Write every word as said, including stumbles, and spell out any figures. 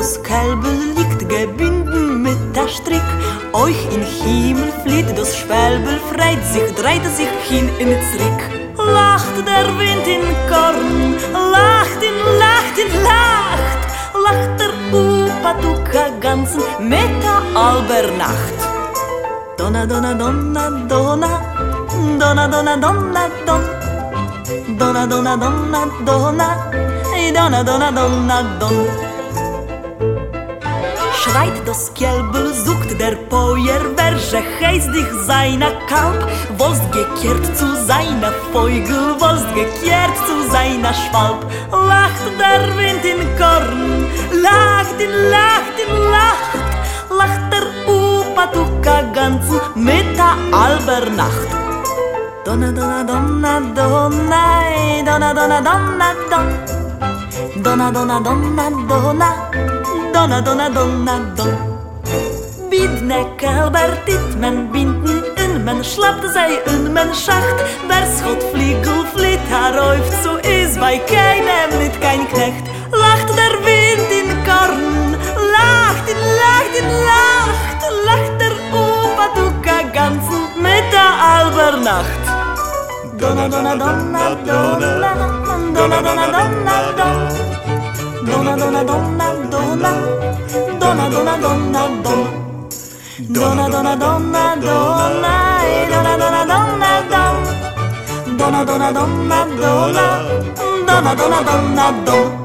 das Kälbel liegt gebunden mit der Strick. Euch in Himmel flieht das Schwälbel, freit sich, dreht sich hin in zurück. Lacht der Wind in Korn, lacht in, lacht in, lacht. Lacht der Upatuka ganzen mit der Albernacht. Donna, donna, donna, donna, donna, donna, donna, donna. Donna, donna, donna, donna, donna, donna, donna, donna. Schreit das Kälbel, sucht der Poier, welche heißt dich seiner Kalb, wollst gekehrt zu seiner Vögel, wollst gekehrt zu seiner Schwalb. Lacht der Wind in Korn, lacht in, lacht in, lacht, lacht der Upatuka ganzen mit der Albernacht. Donna, donna, donna, donna, donna, donna, donna, donna. Donna, donna, donna, donna, donna, donna, donna, donna. Bidne Kälber tit men binden in, men schlappt sei in, men schacht. Der Schott Fliegel flieht herauf, so ist bei keinem nicht kein Knecht. Lacht der Wind in Korn, lacht in, lacht in, lacht, lacht der Upatuka ganzen mit der Albernacht. Donna, donna, donna, donna, donna, donna, donna, donna. Donna, donna, donna, donna, donna, donna, donna, donna. Donna, donna, donna, donna, donna, donna, donna, donna. Donna, donna, donna, donna, donna, donna, donna, donna.